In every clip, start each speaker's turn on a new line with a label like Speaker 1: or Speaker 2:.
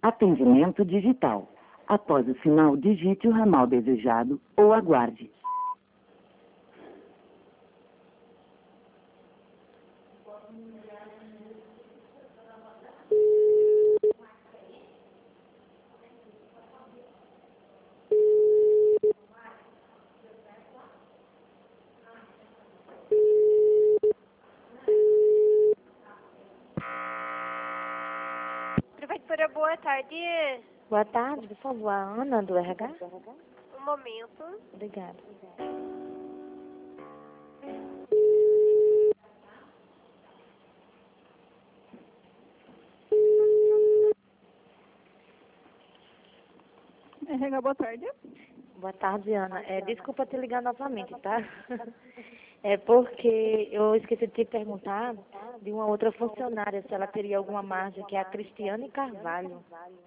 Speaker 1: Atendimento digital. Após o sinal, digite o ramal desejado ou aguarde.
Speaker 2: Prefeitura, boa tarde.
Speaker 3: Boa tarde, por favor, a Ana do RH?
Speaker 2: Um momento.
Speaker 3: Obrigada.
Speaker 4: RH, boa tarde.
Speaker 3: Boa tarde, Ana. Desculpa te ligar novamente, tá? É porque eu esqueci de te perguntar de uma outra funcionária, se ela teria alguma margem, que é a Cristiane Carvalho.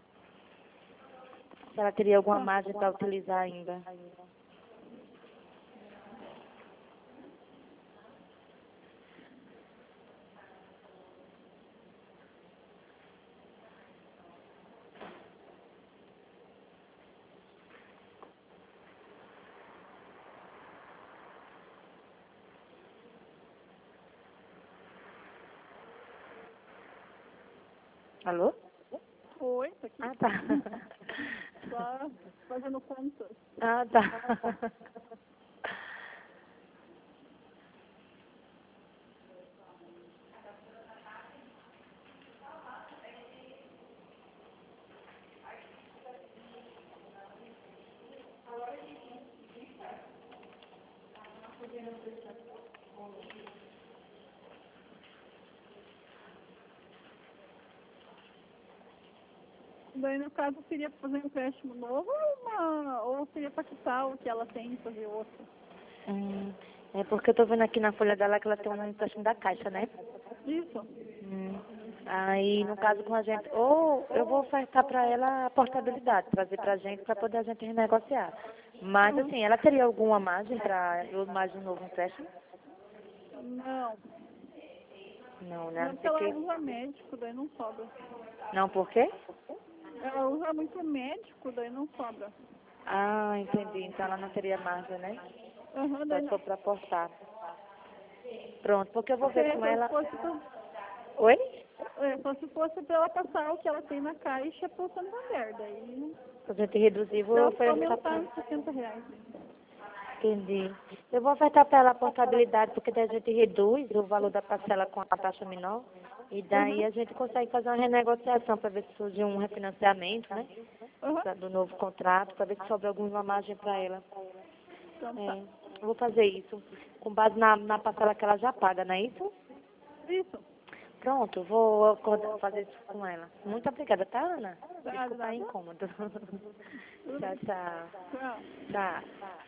Speaker 3: Se ela teria alguma margem para utilizar ainda. Alô?
Speaker 4: Oi, tô aqui.
Speaker 3: Ah, tá.
Speaker 4: Só fazendo contas.
Speaker 3: Ah, tá.
Speaker 4: Daí, no caso, seria para fazer um empréstimo novo ou seria para quitar o que ela tem e fazer outro?
Speaker 3: É porque eu tô vendo aqui na folha dela que ela tem um empréstimo da Caixa, né?
Speaker 4: Isso.
Speaker 3: Aí, no caso com a gente, ou eu vou ofertar para ela a portabilidade, trazer pra gente, para poder a gente renegociar. Mas, assim, ela teria alguma margem para eu mais um novo empréstimo?
Speaker 4: Não.
Speaker 3: Não, né?
Speaker 4: Não, porque ela usa médico, daí não sobra.
Speaker 3: Não, por quê?
Speaker 4: Ela usa muito médico, daí não sobra.
Speaker 3: Ah, entendi. Então ela não teria margem, né?
Speaker 4: Aham,
Speaker 3: Só
Speaker 4: daí
Speaker 3: se
Speaker 4: não.
Speaker 3: for para aportar. Pronto, porque eu vou ver com ela.
Speaker 4: Só se fosse,
Speaker 3: Oi?
Speaker 4: só se fosse para ela passar o que ela tem na caixa pro Santander, daí
Speaker 3: A gente reduzir,
Speaker 4: pra
Speaker 3: vou
Speaker 4: ela
Speaker 3: ofertar
Speaker 4: aumentar
Speaker 3: para.
Speaker 4: em R$ 60.
Speaker 3: Entendi. Eu vou ofertar para ela a portabilidade, porque daí a gente reduz o valor da parcela com a taxa menor. E daí a gente consegue fazer uma renegociação para ver se surge um refinanciamento, né? Do novo contrato, para ver se sobra alguma margem para ela.
Speaker 4: Então tá.
Speaker 3: Eu vou fazer isso, com base na parcela que ela já paga, não é isso?
Speaker 4: Isso.
Speaker 3: Pronto, vou fazer isso com ela. Muito obrigada, tá, Ana?
Speaker 4: Tá,
Speaker 3: Desculpa
Speaker 4: nada.
Speaker 3: o incômodo. Tchau, tchau.
Speaker 4: Tchau.
Speaker 3: Tchau.